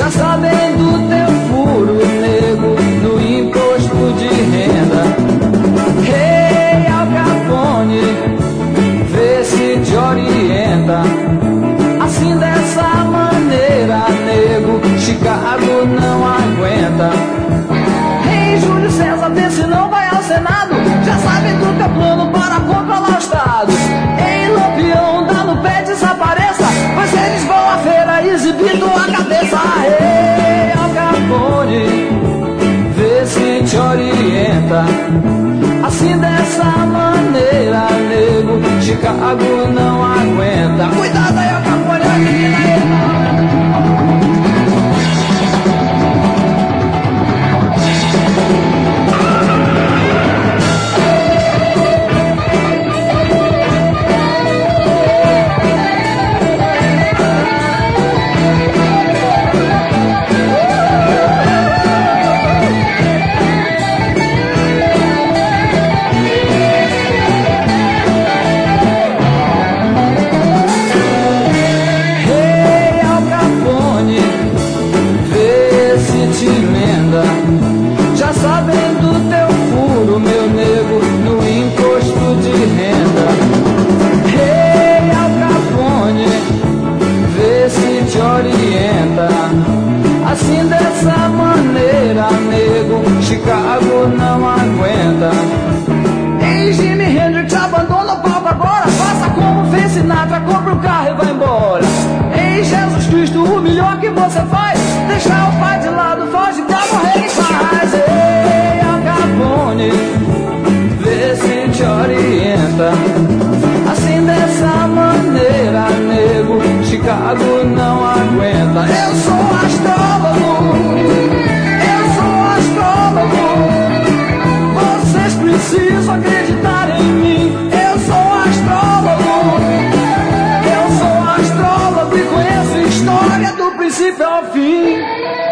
Já sabem do teu furo, nego, no imposto de renda. Rei Al Capone, vê se te orienta. Assim dessa maneira, nego, Chicago não aguenta. Rei Júlio César, vê se não vai ao Senado. Já sabe do teu plano para controlar o Estado. Ei, Lampião, dá no pé, desapareça, pois eles vão à feira exibir tua cabeça. Rei Al Capone, vê se te orienta. Assim dessa maneira, nego, Chicago não aguenta. Cuidado aí, Al Capone, já sabem do teu furo, meu nego, no imposto de renda. Rei Al Capone, vê se te orienta. Assim dessa maneira, nego, Chicago não aguenta. Ei, Jimi Hendrix, abandona o palco agora. Faça como fez Sinatra, compra um carro e vai embora. Ei, Jesus Cristo, o melhor que você faz, deixar o pai de lado, foge pra morrer em paz. Ei, Al Capone, vê se te orienta. Assim dessa maneira, nego, Chicago não aguenta. Eu sou astrólogo, eu sou astrólogo. Vocês precisam acreditar em mim. Eu sou astrólogo, eu sou astrólogo e conheço história do princípio ao fim.